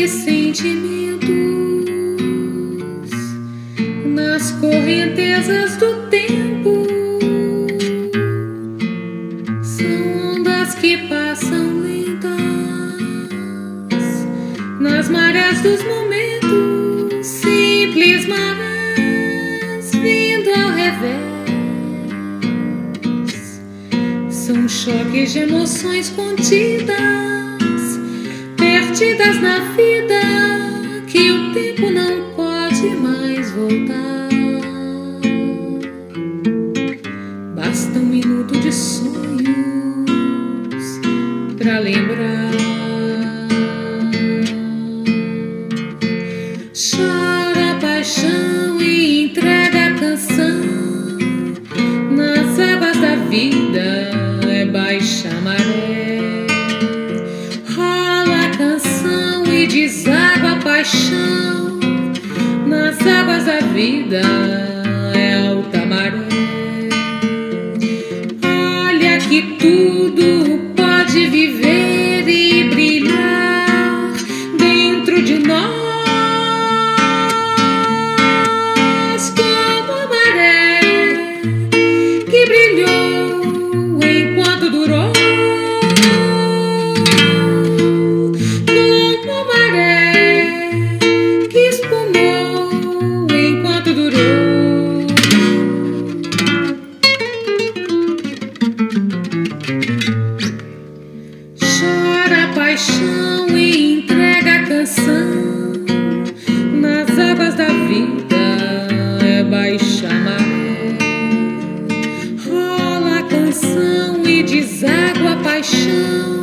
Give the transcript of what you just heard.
e sentimentos nas correntezas do tempo. São ondas que passam lentas nas marés dos momentos, simples marés vindo ao revés. São choques de emoções contidas, perdidas na vida, que o tempo não pode mais voltar. Basta um minuto de sonhos pra lembrar. Chora a paixão e entrega a canção nas águas da vida. Baixa a maré, rola a canção e deságua a paixão nas águas da vida. É alta maré. Olha que tudo pode viver e brilhar dentro de nós, como a maré que brilhou enquanto durou, como a maré que espumou enquanto durou. Chora a paixão e entrega a canção nas águas da vida. É baixa a maré, rola a canção e deságua a paixão